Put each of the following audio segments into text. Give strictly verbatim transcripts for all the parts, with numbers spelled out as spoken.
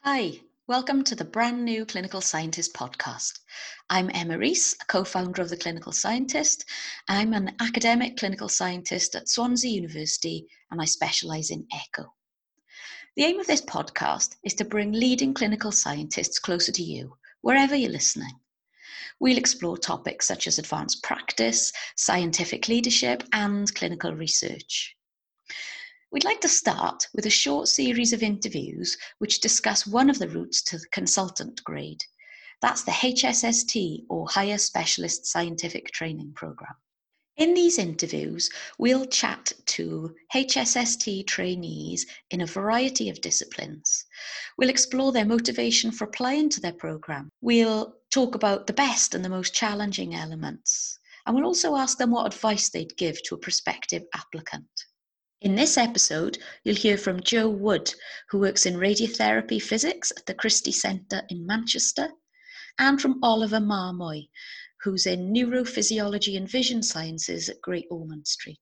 Hi, welcome to the brand new Clinical Scientist podcast. I'm Emma Rees, a co-founder of The Clinical Scientist. I'm an academic clinical scientist at Swansea University and I specialise in echo. The aim of this podcast is to bring leading clinical scientists closer to you, wherever you're listening. We'll explore topics such as advanced practice, scientific leadership and clinical research. We'd like to start with a short series of interviews which discuss one of the routes to the consultant grade. That's the H S S T, or Higher Specialist Scientific Training Programme. In these interviews, we'll chat to H S S T trainees in a variety of disciplines. We'll explore their motivation for applying to their programme. We'll talk about the best and the most challenging elements. And we'll also ask them what advice they'd give to a prospective applicant. In this episode, you'll hear from Joe Wood, who works in radiotherapy physics at the Christie Centre in Manchester, and from Oliver Marmoy, who's in neurophysiology and vision sciences at Great Ormond Street.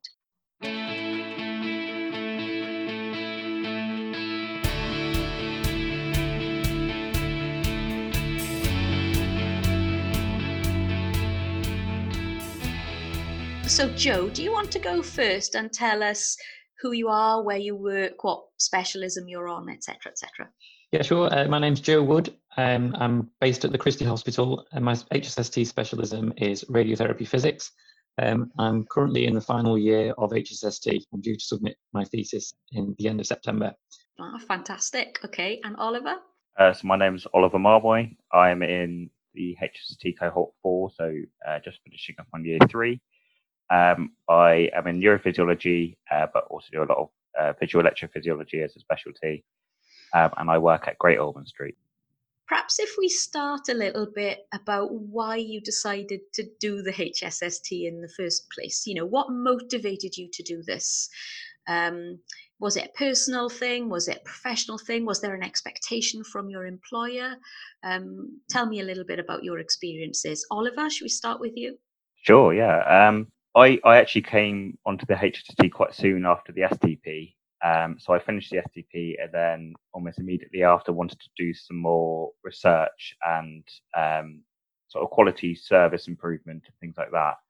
So, Joe, do you want to go first and tell us who you are, where you work, what specialism you're on, et cetera, et cetera? Yeah, sure. Uh, my name's Joe Wood. Um, I'm based at the Christie Hospital, and my H S S T specialism is radiotherapy physics. Um, I'm currently in the final year of H S S T. I'm due to submit my thesis in the end of September. Oh, fantastic. Okay, and Oliver? Uh, so my name's Oliver Marmoy. I'm in the H S S T cohort four, so uh, just finishing up on year three. Um, I am in neurophysiology, uh, but also do a lot of uh, visual electrophysiology as a specialty, um, and I work at Great Ormond Street. Perhaps if we start a little bit about why you decided to do the H S S T in the first place. You know, what motivated you to do this? Um, was it a personal thing? Was it a professional thing? Was there an expectation from your employer? Um, tell me a little bit about your experiences. Oliver, should we start with you? Sure, yeah. Um, I, I actually came onto the H S S T quite soon after the S T P. Um, so I finished the S T P and then almost immediately after wanted to do some more research and um, sort of quality service improvement and things like that.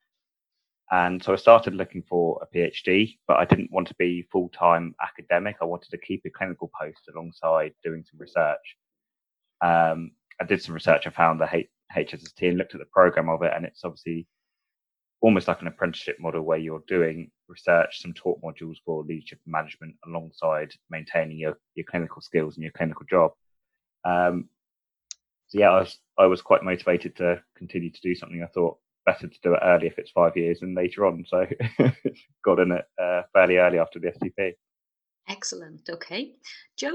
And so I started looking for a PhD, but I didn't want to be full-time academic. I wanted to keep a clinical post alongside doing some research. Um, I did some research and found the H- HSST and looked at the program of it, and it's obviously almost like an apprenticeship model where you're doing research, some taught modules for leadership and management alongside maintaining your, your clinical skills and your clinical job. Um, so yeah, I was, I was quite motivated to continue to do something. I thought better to do it early if it's five years than later on. So got in it uh, fairly early after the S T P. Excellent. Okay. Joe?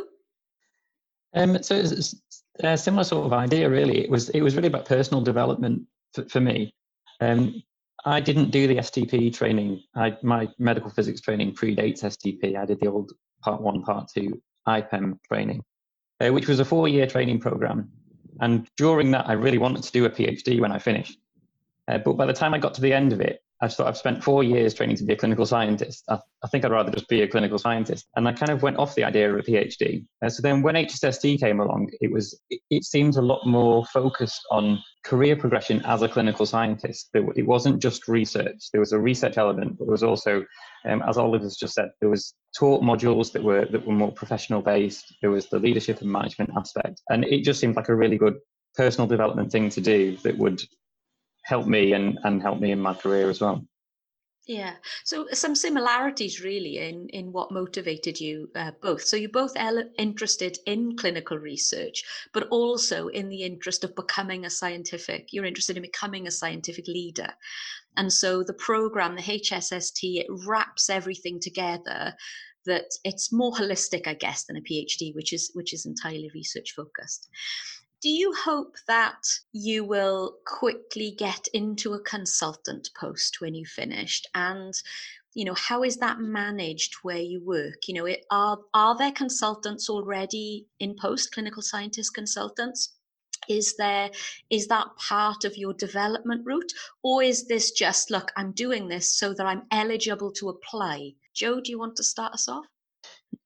Um, so it's a similar sort of idea, really. It was it was really about personal development for, for me. Um, I didn't do the S T P training. I, my medical physics training predates S T P. I did the old part one, part two I P E M training, uh, which was a four-year training program. And during that, I really wanted to do a PhD when I finished. Uh, but by the time I got to the end of it, I thought I've spent four years training to be a clinical scientist. I, I think I'd rather just be a clinical scientist. And I kind of went off the idea of a PhD. Uh, so then when H S S T came along, it was it, it seemed a lot more focused on career progression as a clinical scientist. There, it wasn't just research. There was a research element, but there was also, um, as Oliver's just said, there was taught modules that were that were more professional based. There was the leadership and management aspect. And it just seemed like a really good personal development thing to do that would help me and, and help me in my career as well. Yeah. So some similarities really in, in what motivated you uh, both. So you're both ele- interested in clinical research, but also in the interest of becoming a scientific, you're interested in becoming a scientific leader. And so the program, the H S S T, it wraps everything together that it's more holistic, I guess, than a PhD, which is which is entirely research focused. Do you hope that you will quickly get into a consultant post when you finished? And, you know, how is that managed where you work? You know, it, are are there consultants already in post, clinical scientist consultants? Is there is that part of your development route, or is this just, look, I'm doing this so that I'm eligible to apply? Joe, do you want to start us off?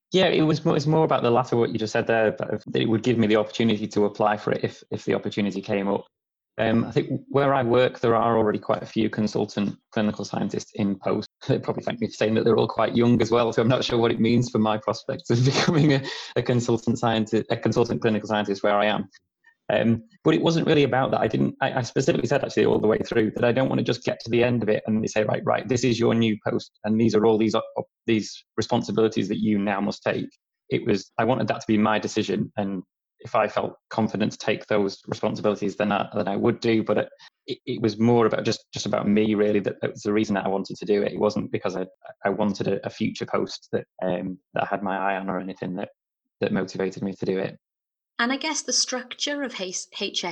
Yeah, it was more, it's more about the latter, what you just said there, that it would give me the opportunity to apply for it if, if the opportunity came up. Um, I think where I work, there are already quite a few consultant clinical scientists in post. They probably thank me for saying that they're all quite young as well, so I'm not sure what it means for my prospects of becoming a, a consultant scientist, a consultant clinical scientist where I am. Um, but it wasn't really about that. I didn't. I, I specifically said actually all the way through that I don't want to just get to the end of it and they say, right, right, this is your new post, and these are all these uh, these responsibilities that you now must take. It was. I wanted that to be my decision, and if I felt confident to take those responsibilities, then I, then I would do. But it, it was more about just just about me really. That, that was the reason that I wanted to do it. It wasn't because I I wanted a, a future post that um that I had my eye on or anything that that motivated me to do it. And I guess the structure of H-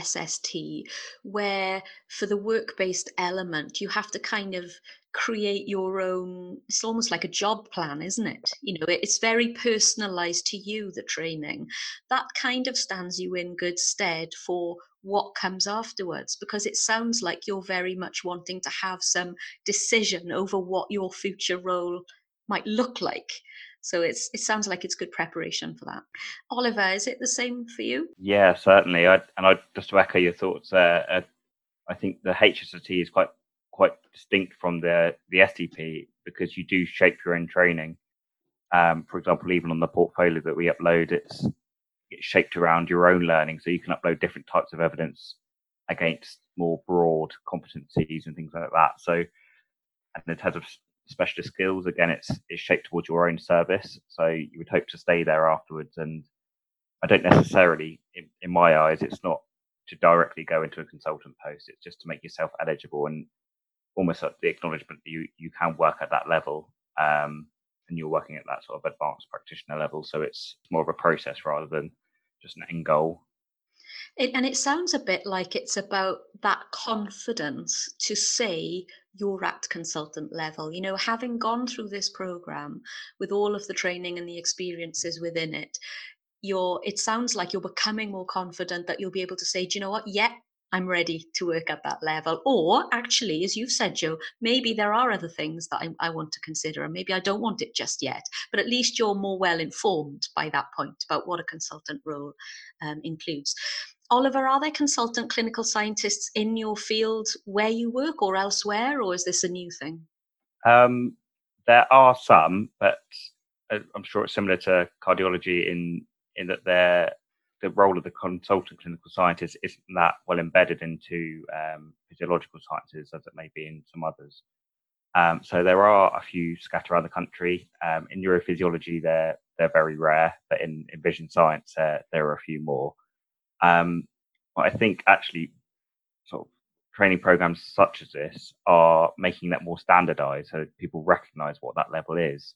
HSST, where for the work based element, you have to kind of create your own, it's almost like a job plan, isn't it? You know, it's very personalized to you, the training. That kind of stands you in good stead for what comes afterwards, because it sounds like you're very much wanting to have some decision over what your future role might look like. So it's it sounds like it's good preparation for that. Oliver, is it the same for you? Yeah, certainly. I, and I just to echo your thoughts there. Uh, I think the H S S T is quite quite distinct from the the S T P because you do shape your own training. Um, for example, even on the portfolio that we upload, it's it's shaped around your own learning, so you can upload different types of evidence against more broad competencies and things like that. So, and in terms of specialist skills, again, it's it's shaped towards your own service. So you would hope to stay there afterwards. And I don't necessarily, in, in my eyes, it's not to directly go into a consultant post. It's just to make yourself eligible and almost like the acknowledgement that you, you can work at that level. Um, and you're working at that sort of advanced practitioner level. So it's more of a process rather than just an end goal. It, and it sounds a bit like it's about that confidence to say you're at consultant level. You know, having gone through this program with all of the training and the experiences within it, you're it sounds like you're becoming more confident that you'll be able to say, do you know what? Yeah, I'm ready to work at that level. Or actually, as you've said, Joe, maybe there are other things that I, I want to consider, and maybe I don't want it just yet. But at least you're more well informed by that point about what a consultant role um, includes. Oliver, are there consultant clinical scientists in your field where you work or elsewhere, or is this a new thing? Um, there are some, but I'm sure it's similar to cardiology in in that they're the role of the consultant clinical scientist isn't that well embedded into um, physiological sciences as it may be in some others. Um, so there are a few scattered around the country. Um, in neurophysiology, they're they're very rare, but in, in vision science, uh, there are a few more. Um, but I think actually, sort of training programs such as this are making that more standardized, so people recognize what that level is.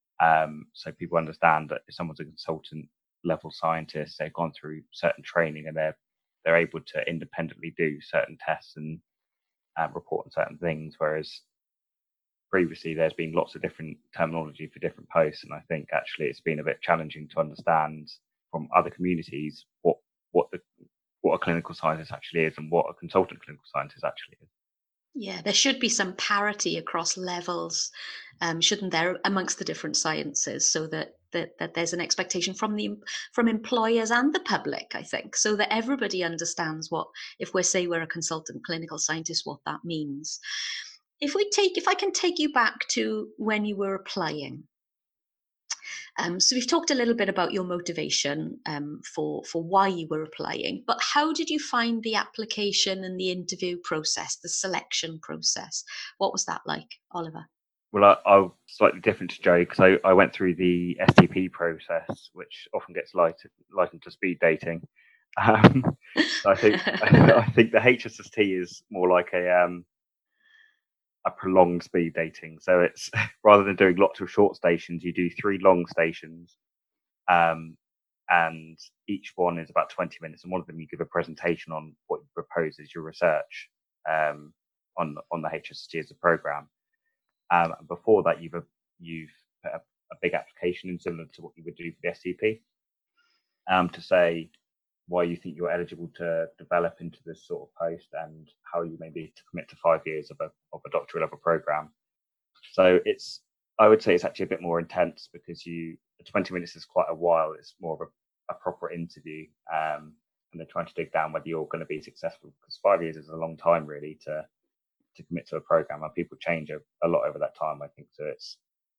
Um, so people understand that if someone's a consultant level scientist, they've gone through certain training and they're they're able to independently do certain tests and um, report on certain things. Whereas previously there's been lots of different terminology for different posts, and I think actually it's been a bit challenging to understand from other communities what what the what a clinical scientist actually is and what a consultant clinical scientist actually is. Yeah, there should be some parity across levels, um, shouldn't there, amongst the different sciences, so that, that that there's an expectation from the from employers and the public, I think, so that everybody understands what, if we say we're a consultant clinical scientist, what that means. If we take, if I can take you back to when you were applying. Um, so we've talked a little bit about your motivation um, for for why you were applying, but how did you find the application and the interview process, the selection process? What was that like, Oliver? Well, I, I'm slightly different to Joe because I, I went through the S T P process, which often gets lightened, likened to speed dating. Um, so I think I think the H S S T is more like a um, a prolonged speed dating. So it's rather than doing lots of short stations, you do three long stations, um, and each one is about twenty minutes. And one of them you give a presentation on what you propose as your research um, on on the H S S T as a program. Um, and before that, you've a, you've put a, a big application in similar to what you would do for the S T P um, to say why you think you're eligible to develop into this sort of post and how you may be to commit to five years of a of a doctoral level program. So it's I would say it's actually a bit more intense because you twenty minutes is quite a while. It's more of a, a proper interview, um, and they're trying to dig down whether you're going to be successful, because five years is a long time really to to commit to a program, and people change a, a lot over that time, I think. So it's,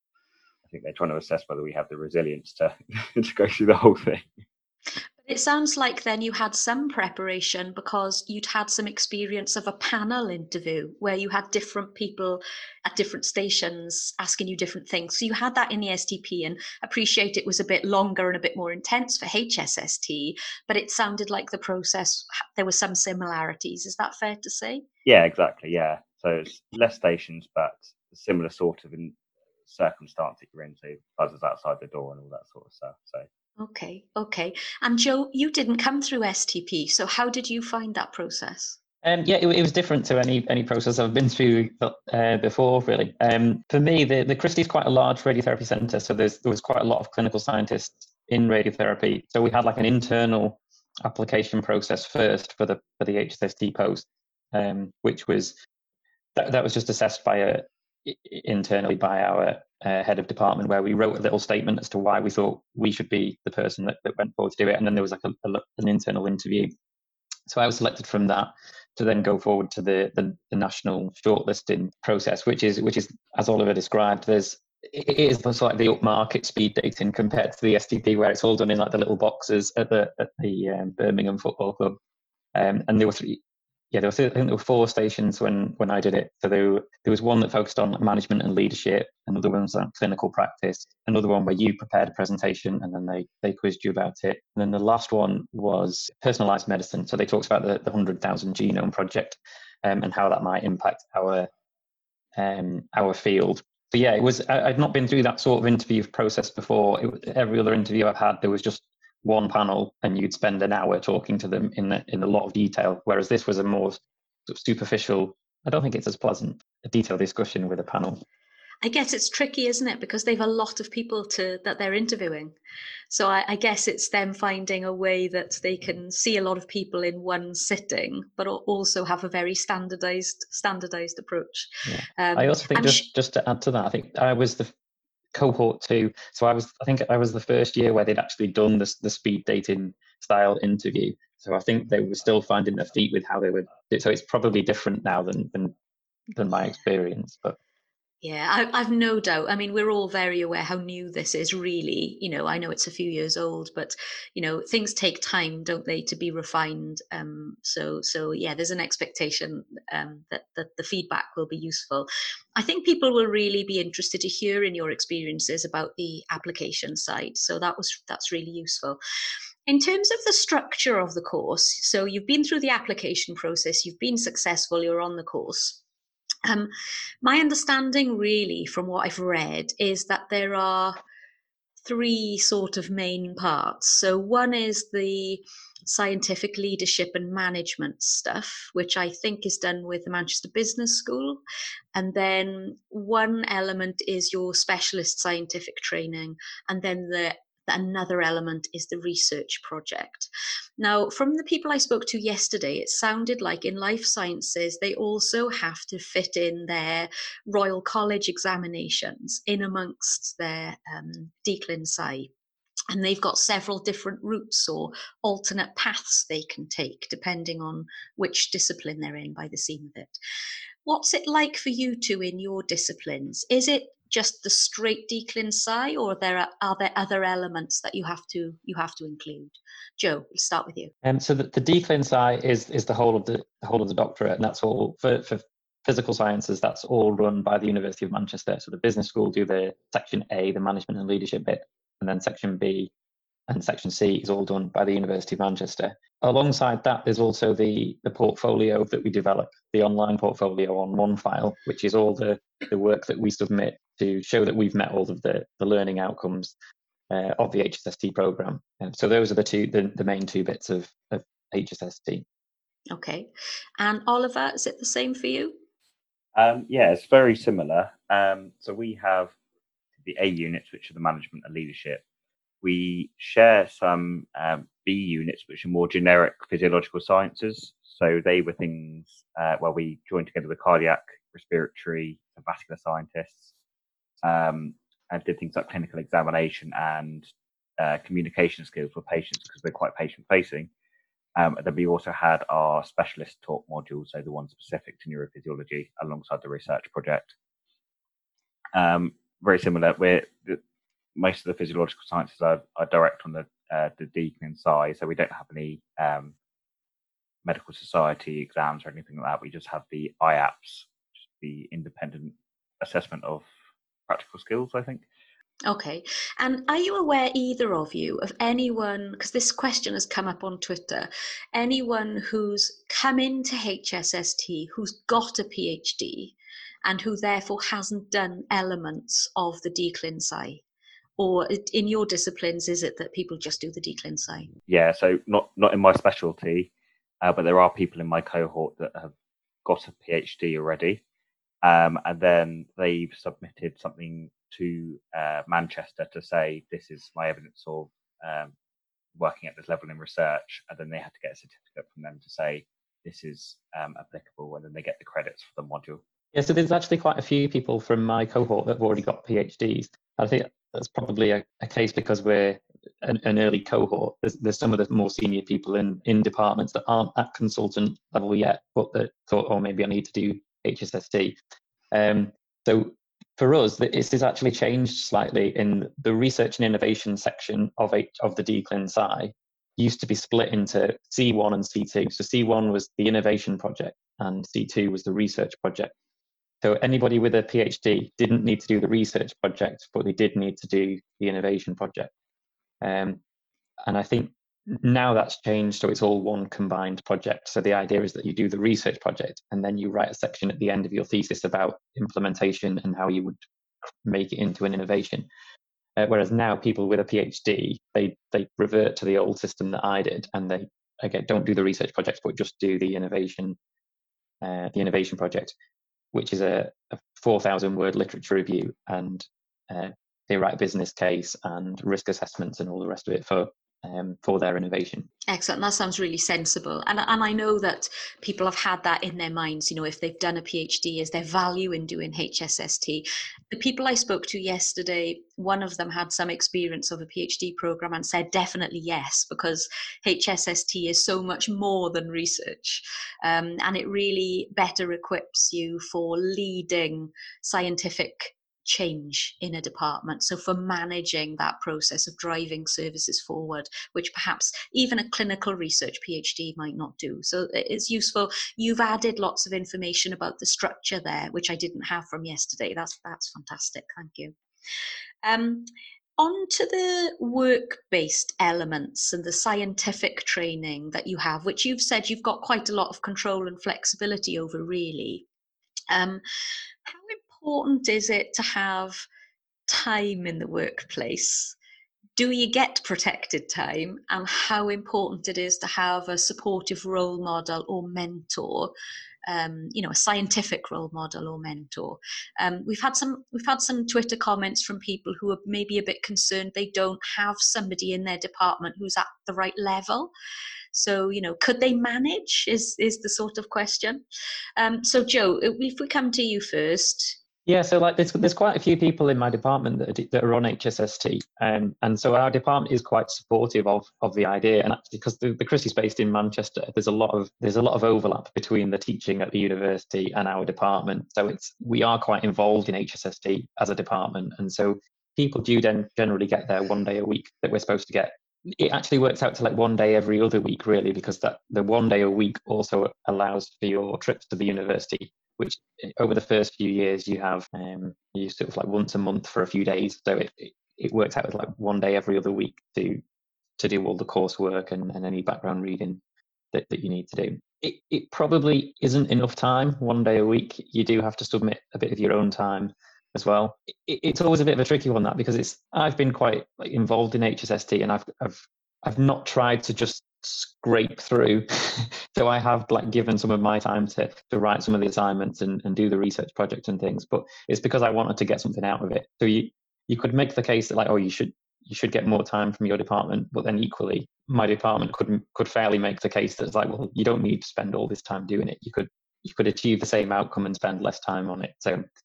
I think they're trying to assess whether we have the resilience to to go through the whole thing. It sounds like then you had some preparation because you'd had some experience of a panel interview where you had different people at different stations asking you different things. So you had that in the S T P, and appreciate it was a bit longer and a bit more intense for H S S T, but it sounded like the process, there were some similarities. Is that fair to say? Yeah, exactly. Yeah. So it's less stations, but a similar sort of in circumstance that you're in. So buzzers outside the door and all that sort of stuff. So. Okay, okay. And Joe, you didn't come through S T P, so how did you find that process? Um, yeah, it, it was different to any any process I've been through uh, before, really. Um, for me, the, the Christie is quite a large radiotherapy centre, so there's, there was quite a lot of clinical scientists in radiotherapy. So we had like an internal application process first for the for the H S S T post, um, which was that, that was just assessed by a internally by our uh, head of department, where we wrote a little statement as to why we thought we should be the person that, that went forward to do it, and then there was like a, a, an internal interview. So I was selected from that to then go forward to the, the, the national shortlisting process, which is which is as Oliver described. There's it is sort of like the upmarket speed dating compared to the S T P, where it's all done in like the little boxes at the at the um, Birmingham Football Club. Um, and there were three, yeah, there were three, I think there were four stations when when I did it. So there, were, there was one that focused on management and leadership, another one was on clinical practice, another one where you prepared a presentation and then they they quizzed you about it. And then the last one was personalized medicine. So they talked about the, the one hundred thousand Genome Project um, and how that might impact our um, our field. So yeah, it was. I, I'd not been through that sort of interview process before. It, every other interview I've had, there was just one panel and you'd spend an hour talking to them in the, in a lot of detail, whereas this was a more sort of superficial, I don't think it's as pleasant, a detailed discussion with a panel. I guess it's tricky, isn't it? Because they've a lot of people to that they're interviewing. So I, I guess it's them finding a way that they can see a lot of people in one sitting, but also have a very standardized standardized approach. Yeah. Um, I also think just, sh- just to add to that, I think I was the cohort two. So I was, I think I was the first year where they'd actually done this, the speed dating style interview. So I think they were still finding their feet with how they would. So it's probably different now than than, than my experience. But Yeah, I, I've no doubt. I mean, we're all very aware how new this is, really. You know, I know it's a few years old, but you know, things take time, don't they, to be refined. Um, so, so yeah, there's an expectation um, that that the feedback will be useful. I think people will really be interested to hear in your experiences about the application side. So that was that's really useful. In terms of the structure of the course, so you've been through the application process, you've been successful, you're on the course. Um, my understanding, really, from what I've read, is that there are three sort of main parts. So, one is the scientific leadership and management stuff, which I think is done with the Manchester Business School. And then one element is your specialist scientific training. And then the another element is the research project. Now, from the people I spoke to yesterday, it sounded like in life sciences, they also have to fit in their Royal College examinations in amongst their um, Declan Sci. And they've got several different routes or alternate paths they can take, depending on which discipline they're in, by the seam of it. What's it like for you two in your disciplines? Is it just the straight Declan Sci, or there are, are there other elements that you have to you have to include? Joe, we'll start with you. Um, so the, the Declan Sci is is the whole of the, the whole of the doctorate, and that's all for, for physical sciences. That's all run by the University of Manchester. So the business school do the section A, the management and leadership bit, and then section B and section C is all done by the University of Manchester. Alongside that, there's also the the portfolio that we develop, the online portfolio on OneFile, which is all the the work that we submit to show that we've met all of the the learning outcomes Uh, of the H S S T program. And so those are the two, the, the main two bits of, of H S S T. Okay. And Oliver, is it the same for you? Um, yeah, it's very similar. Um, so we have the A units, which are the management and leadership. We share some um, B units, which are more generic physiological sciences. So they were things uh, where we joined together the cardiac, respiratory, and vascular scientists. Um, and did things like clinical examination and uh, communication skills for patients because we're quite patient facing. Um, and then we also had our specialist talk module, so the one specific to neurophysiology, alongside the research project. Um, very similar. We're the, most of the physiological sciences are, are direct on the uh, the D-Clin side, so we don't have any um, medical society exams or anything like that. We just have the I A P S, the independent assessment of practical skills, I think. Okay. And are you aware, either of you, of anyone, because this question has come up on Twitter, anyone who's come into H S S T who's got a PhD and who therefore hasn't done elements of the D-Clin Sci? Or in your disciplines, is it that people just do the D-Clin Sci? Yeah, so not, not in my specialty, uh, but there are people in my cohort that have got a PhD already. Um, and then they've submitted something to uh, Manchester to say, this is my evidence of um, working at this level in research. And then they had to get a certificate from them to say, this is um, applicable. And then they get the credits for the module. Yeah, so there's actually quite a few people from my cohort that have already got PhDs. I think that's probably a, a case because we're an, an early cohort. There's, there's some of the more senior people in, in departments that aren't at consultant level yet, but that thought, oh, maybe I need to do H S S T. Um, so for us, this has actually changed slightly. In the research and innovation section of H, of the D-Clin Sci used to be split into C one and C two. So C one was the innovation project and C two was the research project. So anybody with a PhD didn't need to do the research project, but they did need to do the innovation project. Um, and I think now that's changed, so it's all one combined project. So the idea is that you do the research project and then you write a section at the end of your thesis about implementation and how you would make it into an innovation. Uh, whereas now people with a PhD, they they revert to the old system that I did, and they again don't do the research project, but just do the innovation, uh, the innovation project, which is a, a four thousand word literature review, and uh, they write a business case and risk assessments and all the rest of it for um, for their innovation. Excellent. That sounds really sensible. And, and I know that people have had that in their minds, you know, if they've done a PhD, is there value in doing H S S T? The people I spoke to yesterday, one of them had some experience of a PhD program and said definitely yes, because H S S T is so much more than research. Um, and it really better equips you for leading scientific change in a department. So for managing that process of driving services forward, which perhaps even a clinical research PhD might not do. So it's useful. You've added lots of information about the structure there, which I didn't have from yesterday. That's that's fantastic. Thank you. Um, on to the work-based elements and the scientific training that you have, which you've said you've got quite a lot of control and flexibility over, really. Um, how important is it to have time in the workplace? Do you get protected time, and how important it is to have a supportive role model or mentor, um, you know, a scientific role model or mentor? Um, we've had some we've had some Twitter comments from people who are maybe a bit concerned they don't have somebody in their department who's at the right level. So, you know, could they manage is is the sort of question. Um, so, Joe, if we come to you first. Yeah, so like there's there's quite a few people in my department that are, that are on H S S T, um, and so our department is quite supportive of of the idea. And actually, because the, the Christie is based in Manchester, there's a lot of there's a lot of overlap between the teaching at the university and our department. So it's we are quite involved in H S S T as a department, and so people do then generally get there one day a week that we're supposed to get. It actually works out to like one day every other week, really, because that the one day a week also allows for your trips to the university, which over the first few years you have um, you sort of like once a month for a few days. So it, it, it works out as like one day every other week to to do all the coursework and, and any background reading that, that you need to do. It, it probably isn't enough time, one day a week. You do have to submit a bit of your own time as well. It, it's always a bit of a tricky one, that, because it's I've been quite like, involved in H S S T, and I've I've I've not tried to just scrape through. So I have like given some of my time to to write some of the assignments and, and do the research project and things, but it's because I wanted to get something out of it. So you you could make the case that like, oh, you should you should get more time from your department, but then equally my department could could fairly make the case that it's like, well, you don't need to spend all this time doing it. You could you could achieve the same outcome and spend less time on it. So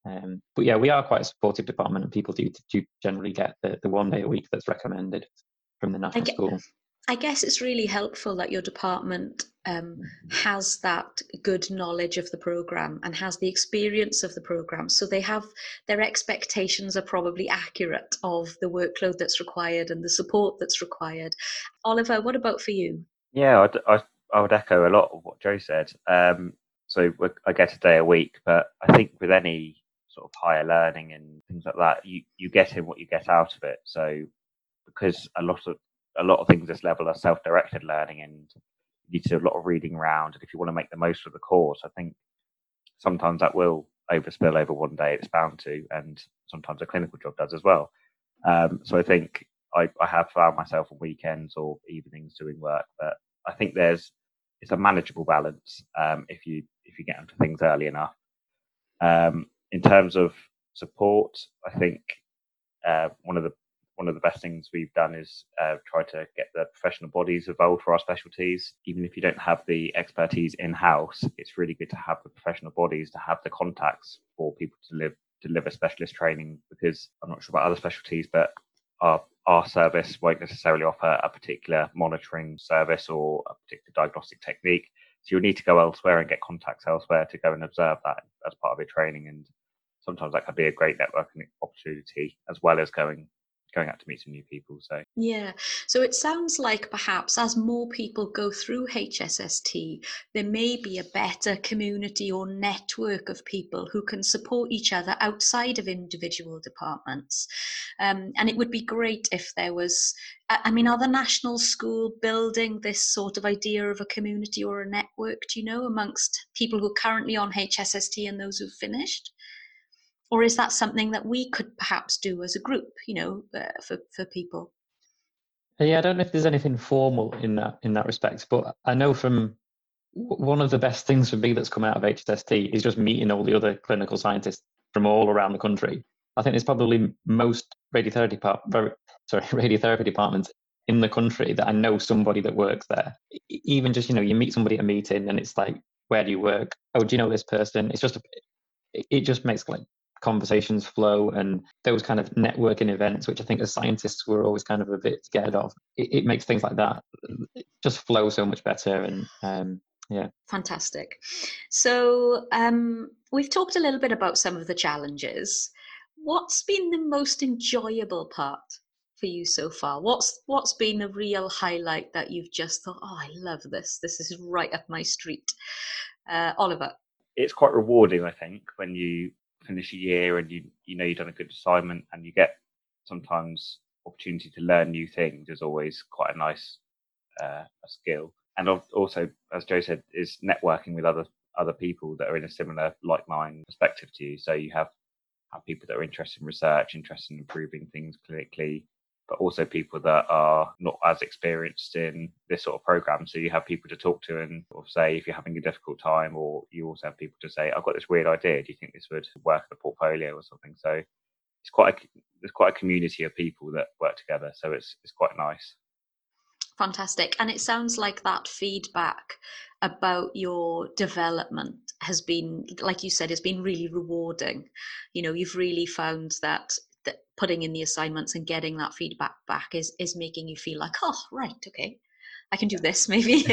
Um, but yeah, we are quite a supportive department, and people do, do generally get the, the one day a week that's recommended from the national I get, school. I guess it's really helpful that your department um, has that good knowledge of the programme and has the experience of the programme. So they have, their expectations are probably accurate of the workload that's required and the support that's required. Oliver, what about for you? Yeah, I'd, I, I would echo a lot of what Joe said. Um, so we're- I get a day a week, but I think with any sort of higher learning and things like that, you, you get in what you get out of it. So because a lot of a lot of things at this level are self-directed learning, and you need to do a lot of reading around. And if you want to make the most of the course, I think sometimes that will overspill over one day. It's bound to, and sometimes a clinical job does as well. Um, so I think I, I have found myself on weekends or evenings doing work, but I think there's it's a manageable balance um, if you if you get into things early enough. Um, in terms of support, I think uh, one of the one of the best things we've done is uh, try to get the professional bodies involved for our specialties. Even if you don't have the expertise in-house, it's really good to have the professional bodies, to have the contacts for people to live, deliver specialist training, because I'm not sure about other specialties, but our, our service won't necessarily offer a particular monitoring service or a particular diagnostic technique. So you'll need to go elsewhere and get contacts elsewhere to go and observe that as part of your training. And sometimes that can be a great networking opportunity, as well as going going out to meet some new people. So yeah, so it sounds like perhaps as more people go through H S S T, there may be a better community or network of people who can support each other outside of individual departments. Um, and it would be great if there was, I mean, are the national school building this sort of idea of a community or a network, do you know, amongst people who are currently on H S S T and those who've finished? Or is that something that we could perhaps do as a group, you know, uh, for, for people? Yeah, I don't know if there's anything formal in that in that respect, but I know from one of the best things for me that's come out of H S S T is just meeting all the other clinical scientists from all around the country. I think there's probably most radiotherapy part, sorry, radiotherapy departments in the country that I know somebody that works there. Even just, you know, you meet somebody at a meeting and it's like, where do you work? Oh, do you know this person? It's just, it just makes like conversations flow, and those kind of networking events, which I think as scientists we're always kind of a bit scared of, it, it makes things like that just flow so much better. And um, yeah. Fantastic. So um, we've talked a little bit about some of the challenges. What's been the most enjoyable part for you so far? What's what's been a real highlight that you've just thought, oh, I love this. This is right up my street. Uh, Oliver. it's quite rewarding, I think, when you finish a year and you you know you've done a good assignment, and you get sometimes opportunity to learn new things is always quite a nice uh, a skill. And also, as Joe said, is networking with other other people that are in a similar like mind perspective to you. So you have have people that are interested in research, interested in improving things clinically, but also people that are not as experienced in this sort of program. So you have people to talk to and sort of say if you're having a difficult time, or you also have people to say, I've got this weird idea. Do you think this would work in a portfolio or something? So it's quite a, there's quite a community of people that work together. So it's it's quite nice. Fantastic. And it sounds like that feedback about your development has been, like you said, has been really rewarding. You know, you've really found that that putting in the assignments and getting that feedback back is is making you feel like, oh, right, okay, I can do this maybe.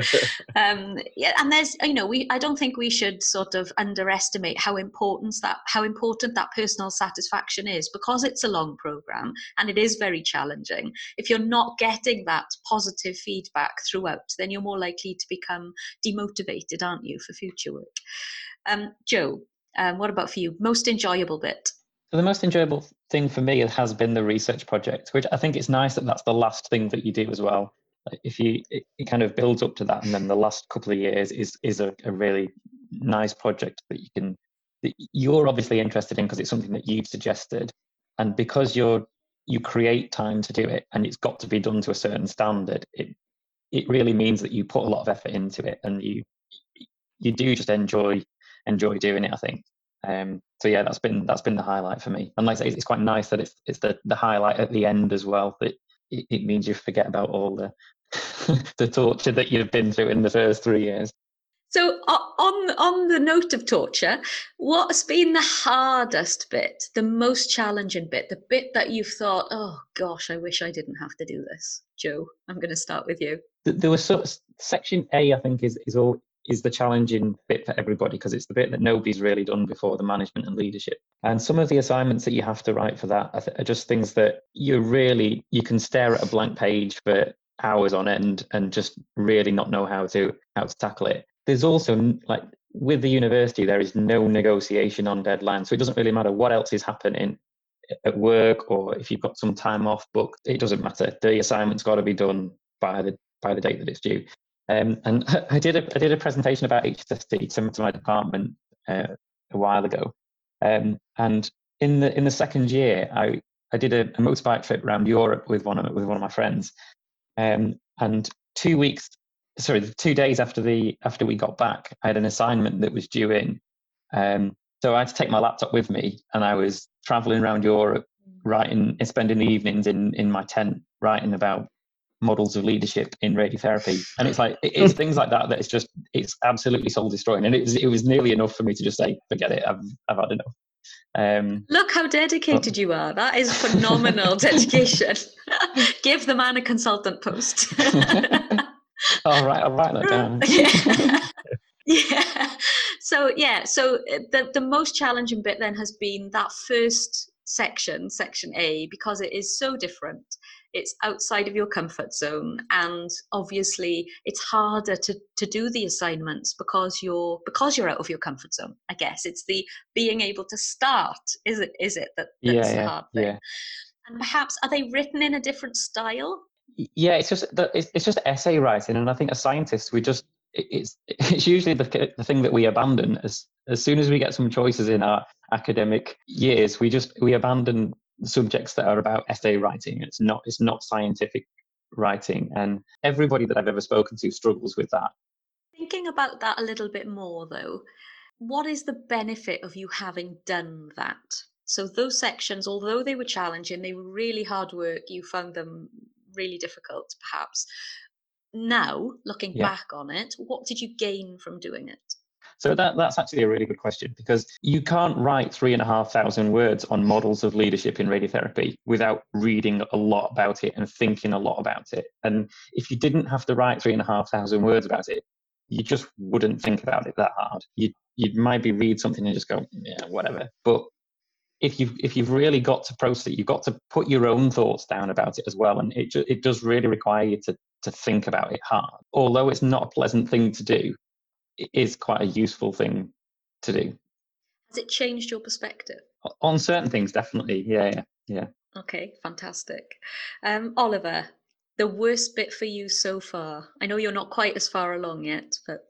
um, yeah, and there's, you know, we I don't think we should sort of underestimate how important that how important that personal satisfaction is, because it's a long program and it is very challenging. If you're not getting that positive feedback throughout, then you're more likely to become demotivated, aren't you, for future work? Um, Joe, um, what about for you? Most enjoyable bit? So the most enjoyable thing for me has been the research project, which I think it's nice that that's the last thing that you do as well. If you, it, it kind of builds up to that, and then the last couple of years is is a, a really nice project that you can, that you're obviously interested in because it's something that you've suggested, and because you're you create time to do it, and it's got to be done to a certain standard. It it really means that you put a lot of effort into it, and you you do just enjoy enjoy doing it, I think. Um, so yeah, that's been that's been the highlight for me. And like I say, it's quite nice that it's it's the, the highlight at the end as well. That it, it means you forget about all the the torture that you've been through in the first three years. So o- on on the note of torture, what's been the hardest bit, the most challenging bit, the bit that you've thought, oh gosh, I wish I didn't have to do this? Joe, I'm going to start with you. Th- There was sort of section A, I think, is is all is the challenging bit for everybody because it's the bit that nobody's really done before, the management and leadership. And some of the assignments that you have to write for that are, th- are just things that you really you can stare at a blank page for hours on end and just really not know how to how to tackle it. There's also n- like with the university, there is no negotiation on deadline, so it doesn't really matter what else is happening at work or if you've got some time off booked. It doesn't matter. The assignment's got to be done by the by the date that it's due. Um, and I did a I did a presentation about H S T to, to my department uh, a while ago, um, and in the in the second year, I I did a, a motorbike trip around Europe with one of with one of my friends, um, and two weeks, sorry, two days after the after we got back, I had an assignment that was due in. Um, so I had to take my laptop with me, and I was traveling around Europe, writing and spending the evenings in in my tent, writing about models of leadership in radiotherapy. And it's like it's things like that that it's just it's absolutely soul destroying. And it was it was nearly enough for me to just say, forget it, I've I've had enough. Um, Look how dedicated but, you are. That is phenomenal dedication. Give the man a consultant post. all right, I'll write that down. Yeah. Yeah. So yeah, so uh, the the most challenging bit then has been that first section, section A, because it is so different. It's outside of your comfort zone, and obviously it's harder to to do the assignments because you're because you're out of your comfort zone. I guess it's the being able to start. Is it is it that yeah, that's the yeah, hard thing? yeah. And perhaps are they written in a different style? Yeah, it's just that it's, it's just essay writing, and I think as scientists, we just it- it's it's usually the the thing that we abandon as as soon as we get some choices in our academic years, we just we abandon subjects that are about essay writing. It's not it's not scientific writing, and everybody that I've ever spoken to struggles with that. Thinking about that a little bit more though, what is the benefit of you having done that? So those sections, although they were challenging, they were really hard work, you found them really difficult, perhaps. Now, looking Yeah. back on it, what did you gain from doing it? So that that's actually a really good question because you can't write three and a half thousand words on models of leadership in radiotherapy without reading a lot about it and thinking a lot about it. And if you didn't have to write three and a half thousand words about it, you just wouldn't think about it that hard. You you maybe read something and just go, yeah, whatever. But if you've if you've really got to process it, you've got to put your own thoughts down about it as well. And it ju- it does really require you to to think about it hard. Although it's not a pleasant thing to do, it is quite a useful thing to do. Has it changed your perspective? On certain things, definitely. Yeah, yeah, yeah. Okay, fantastic. Um, Oliver, the worst bit for you so far? I know you're not quite as far along yet, but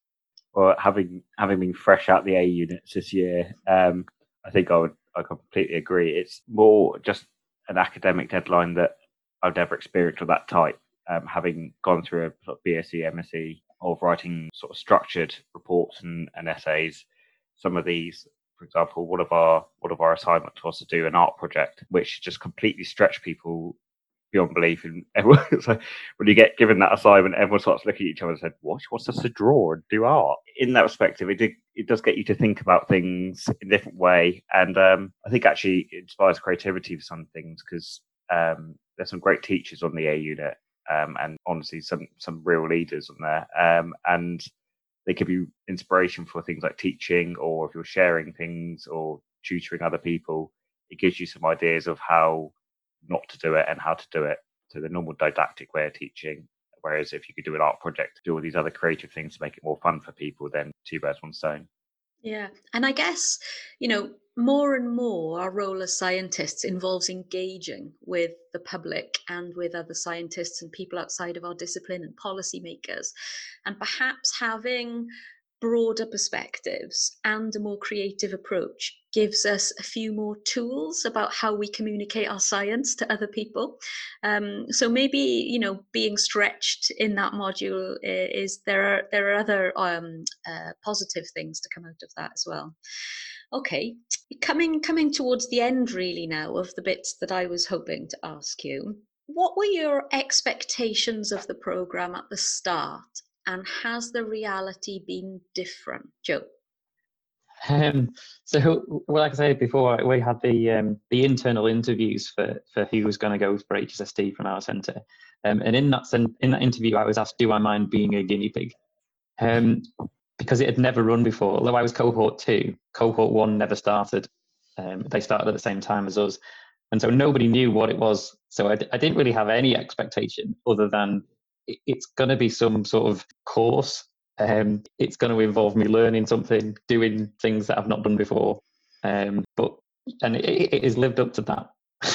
Well, having having been fresh out the A units this year, um, I think I would I completely agree. It's more just an academic deadline that I've never experienced of that type. Um, having gone through a sort of BSc, M S c of writing sort of structured reports and, and essays, some of these, for example, one of our one of our assignments was to do an art project, which just completely stretched people beyond belief. And everyone, so when you get given that assignment, everyone starts looking at each other and said, "What? What's us to draw and do art?" In that perspective, it did, it does get you to think about things in a different way, and um, I think actually it inspires creativity for some things because um, there's some great teachers on the A unit, um, and honestly, some some real leaders on there, um, and they give you inspiration for things like teaching, or if you're sharing things or tutoring other people, it gives you some ideas of how not to do it and how to do it. So the normal didactic way of teaching. Whereas if you could do an art project, do all these other creative things to make it more fun for people, then two birds, one stone. yeah. And I guess, you know, more and more our role as scientists involves engaging with the public and with other scientists and people outside of our discipline and policymakers. And perhaps having broader perspectives and a more creative approach gives us a few more tools about how we communicate our science to other people. Um, so maybe, you know, being stretched in that module is there are there are other um, uh, positive things to come out of that as well. Okay, coming coming towards the end really now of the bits that I was hoping to ask you. What were your expectations of the program at the start? and has the reality been different? Joe? Um, so, well, like I said before, we had the um, the internal interviews for, for who was going to go for H S S T from our centre, um, and in that in that interview, I was asked, "Do I mind being a guinea pig?" Um, because it had never run before. Although I was cohort two, cohort one never started. Um, they started at the same time as us, and so nobody knew what it was. So I, I didn't really have any expectation other than it, it's going to be some sort of course. Um, it's going to involve me learning something, doing things that I've not done before. Um, but and it, it has lived up to that.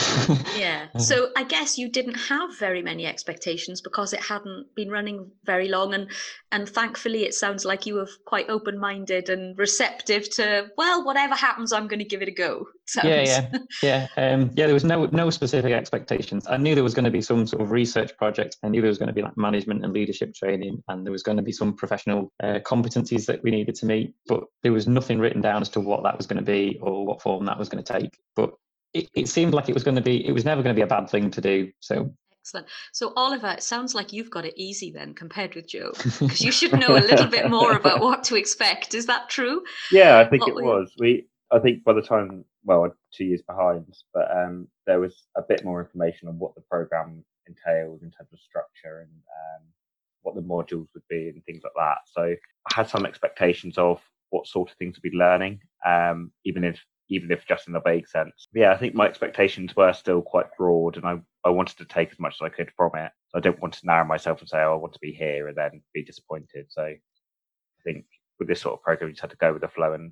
Yeah. So I guess you didn't have very many expectations because it hadn't been running very long, and and thankfully it sounds like you were quite open-minded and receptive to, well, whatever happens, I'm going to give it a go. Sounds. Yeah, yeah, yeah. Um, yeah, there was no no specific expectations. I knew there was going to be some sort of research project. I knew there was going to be like management and leadership training, and there was going to be some professional uh, competencies that we needed to meet. But there was nothing written down as to what that was going to be or what form that was going to take. But it, it seemed like it was going to be. It was never going to be a bad thing to do. So. Excellent. So Oliver, it sounds like you've got it easy then compared with Joe, because you should know a little bit more about what to expect. Is that true? Yeah, I think what it was. We, I think by the time, well, two years behind, but um, there was a bit more information on what the program entailed in terms of structure and um, what the modules would be and things like that. So I had some expectations of what sort of things to be learning, um, even if even if just in a vague sense. But yeah, I think my expectations were still quite broad, and I, I wanted to take as much as I could from it. So I didn't want to narrow myself and say, oh, I want to be here and then be disappointed. So I think with this sort of program, you just had to go with the flow and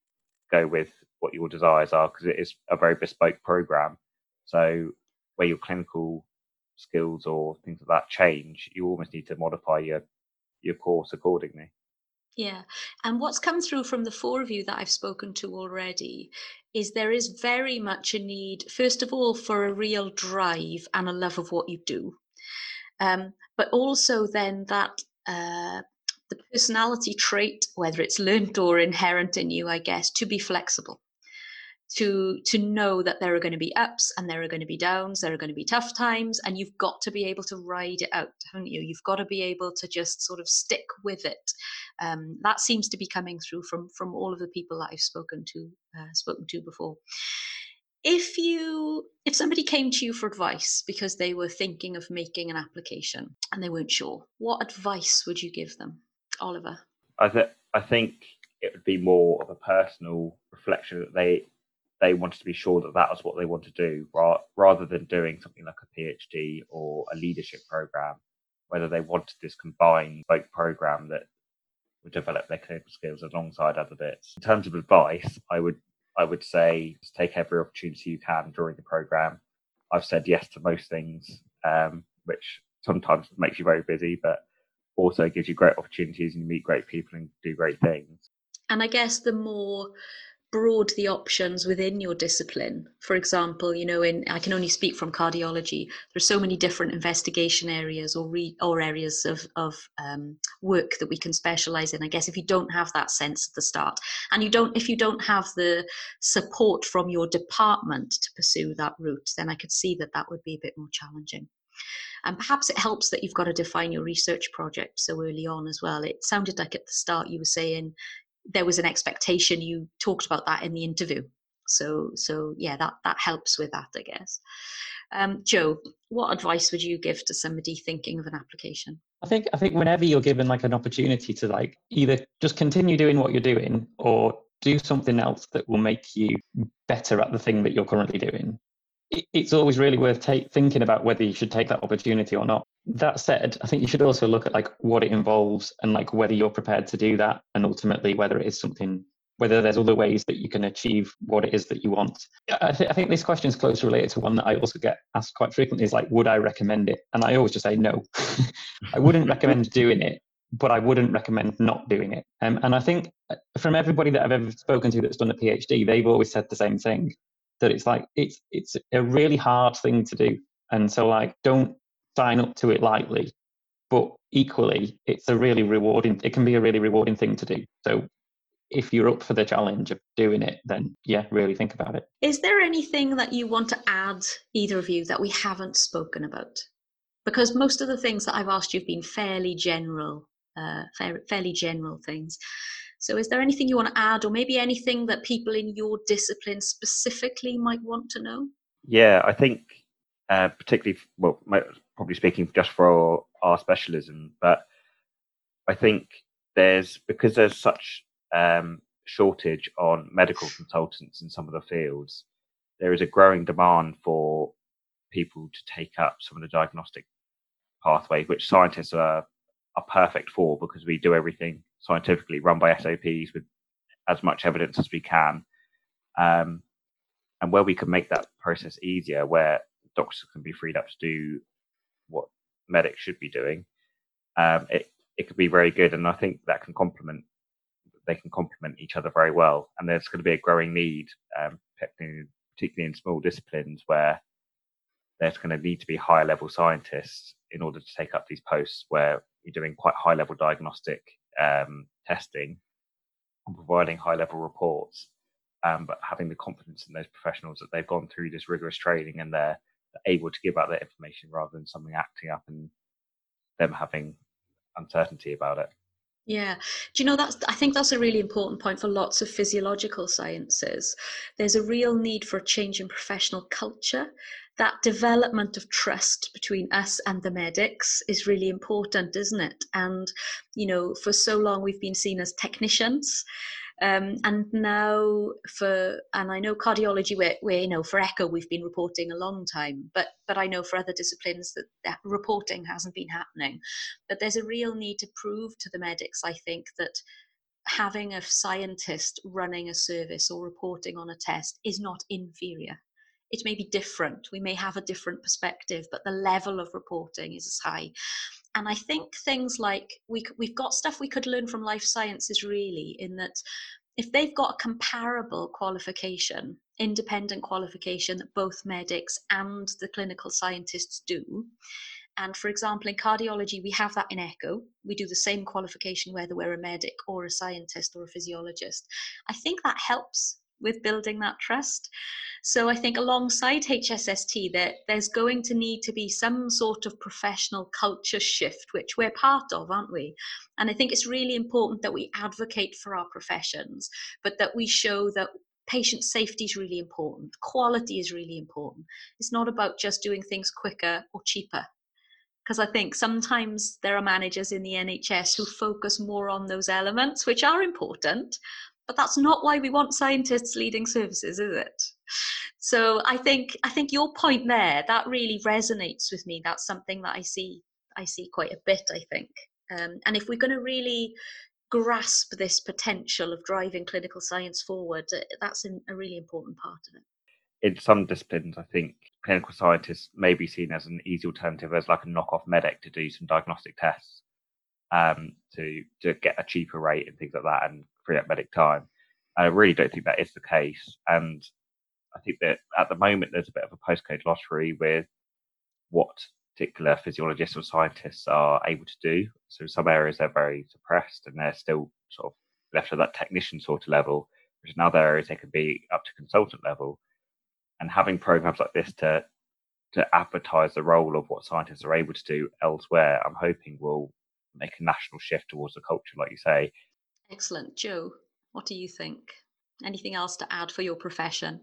go with what your desires are, because it is a very bespoke program. So where your clinical skills or things like that change, you almost need to modify your your course accordingly. Yeah. And what's come through from the four of you that I've spoken to already is there is very much a need, first of all, for a real drive and a love of what you do. Um, but also then that uh, the personality trait, whether it's learned or inherent in you, I guess, to be flexible. To, to know that there are going to be ups and there are going to be downs, there are going to be tough times, and you've got to be able to ride it out, haven't you? You've got to be able to just sort of stick with it. Um, that seems to be coming through from from all of the people that I've spoken to uh, spoken to before. If you if somebody came to you for advice because they were thinking of making an application and they weren't sure, what advice would you give them, Oliver? I th- I think it would be more of a personal reflection that they they wanted to be sure that that was what they want to do, ra- rather than doing something like a PhD or a leadership program, whether they wanted this combined like program that would develop their clinical skills alongside other bits. In terms of advice, I would I would say just take every opportunity you can during the program. I've said yes to most things, um, which sometimes makes you very busy, but also gives you great opportunities and you meet great people and do great things. And I guess the more broad the options within your discipline, for example, you know, in I can only speak from cardiology, there's so many different investigation areas or re, or areas of, of um, work that we can specialize in. I guess if you don't have that sense at the start, and you don't if you don't have the support from your department to pursue that route, then I could see that that would be a bit more challenging. And perhaps it helps that you've got to define your research project so early on as well. It sounded like at the start you were saying there was an expectation. You talked about that in the interview. So, so yeah, that, that helps with that, I guess. Um, Joe, what advice would you give to somebody thinking of an application? I think I think whenever you're given like an opportunity to like either just continue doing what you're doing or do something else that will make you better at the thing that you're currently doing, it's always really worth take, thinking about whether you should take that opportunity or not. That said, I think you should also look at like what it involves and like whether you're prepared to do that, and ultimately whether it is something, whether there's other ways that you can achieve what it is that you want. I, th- I think this question is closely related to one that I also get asked quite frequently, is like, would I recommend it? And I always just say no. I wouldn't recommend doing it, but I wouldn't recommend not doing it. Um, and I think from everybody that I've ever spoken to that's done a PhD, they've always said the same thing, that it's like, it's it's a really hard thing to do. And so like, don't sign up to it lightly, but equally, it's a really rewarding, it can be a really rewarding thing to do. So if you're up for the challenge of doing it, then yeah, really think about it. Is there anything that you want to add, either of you, that we haven't spoken about? Because most of the things that I've asked you have been fairly general uh, fair, fairly general things. So is there anything you want to add, or maybe anything that people in your discipline specifically might want to know? Yeah, I think uh, particularly, well, probably speaking just for our, our specialism, but I think there's, because there's such um, shortage on medical consultants in some of the fields, there is a growing demand for people to take up some of the diagnostic pathways, which scientists are, are perfect for, because we do everything scientifically, run by S O Ps with as much evidence as we can. Um, and where we can make that process easier, where doctors can be freed up to do what medics should be doing, um, it, it could be very good. And I think that can complement, they can complement each other very well. And there's going to be a growing need, um, particularly in small disciplines, where there's going to need to be higher level scientists in order to take up these posts where you're doing quite high level diagnostic um, testing and providing high level reports, um, but having the confidence in those professionals that they've gone through this rigorous training and they're able to give out that information rather than something acting up and them having uncertainty about it. Yeah. Do you know, that's, I think that's a really important point for lots of physiological sciences. There's a real need for a change in professional culture. That development of trust between us and the medics is really important, isn't it? And, you know, for so long we've been seen as technicians. Um, and now for, and I know cardiology, where, where, you know, for echo, we've been reporting a long time, but, but I know for other disciplines that, that reporting hasn't been happening. But there's a real need to prove to the medics, I think, that having a scientist running a service or reporting on a test is not inferior. It may be different. We may have a different perspective, but the level of reporting is as high. And I think things like we, we've got stuff we could learn from life sciences, really, in that if they've got a comparable qualification, independent qualification that both medics and the clinical scientists do, and for example, in cardiology, we have that in echo. We do the same qualification whether we're a medic or a scientist or a physiologist. I think that helps with building that trust. So I think alongside H S S T, there, there's going to need to be some sort of professional culture shift, which we're part of, aren't we? And I think it's really important that we advocate for our professions, but that we show that patient safety is really important. Quality is really important. It's not about just doing things quicker or cheaper. Because I think sometimes there are managers in the N H S who focus more on those elements, which are important, but that's not why we want scientists leading services, is it? So I think I think your point there, that really resonates with me. That's something that I see I see quite a bit, I think. Um, and if we're going to really grasp this potential of driving clinical science forward, that's a really important part of it. In some disciplines, I think clinical scientists may be seen as an easy alternative, as like a knockoff medic to do some diagnostic tests, um, to to get a cheaper rate and things like that, and free up medic time. I really don't think that is the case, and I think that at the moment there's a bit of a postcode lottery with what particular physiologists or scientists are able to do. So some areas they're very suppressed and they're still sort of left at that technician sort of level, whereas in other areas they could be up to consultant level. And having programs like this to to advertise the role of what scientists are able to do elsewhere, I'm hoping will make a national shift towards the culture, like you say. Excellent. Joe, what do you think? Anything else to add for your profession?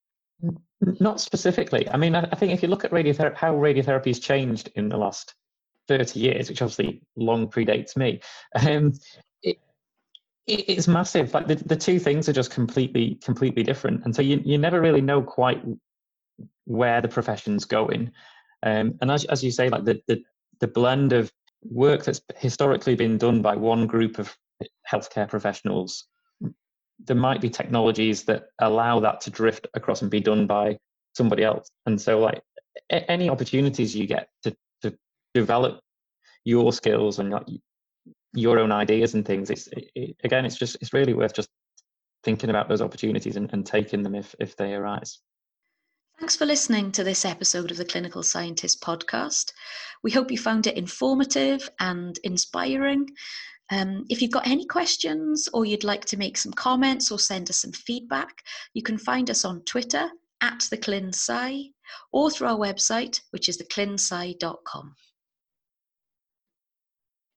Not specifically. I mean, I, I think if you look at radiotherapy, how radiotherapy has changed in the last thirty years, which obviously long predates me, um, it, it, it's massive. Like the, the two things are just completely, completely different. And so you, you never really know quite where the profession's going. Um, and as, as you say, like the, the, the blend of work that's historically been done by one group of healthcare professionals, there might be technologies that allow that to drift across and be done by somebody else. And so like a- any opportunities you get to, to develop your skills and not your own ideas and things, it's it, it, again, it's just, it's really worth just thinking about those opportunities and, and taking them if, if they arise. Thanks for listening to this episode of the Clinical Scientist podcast. We hope you found it informative and inspiring. Um, if you've got any questions or you'd like to make some comments or send us some feedback, you can find us on Twitter at the ClinSci or through our website, which is the clinsci dot com.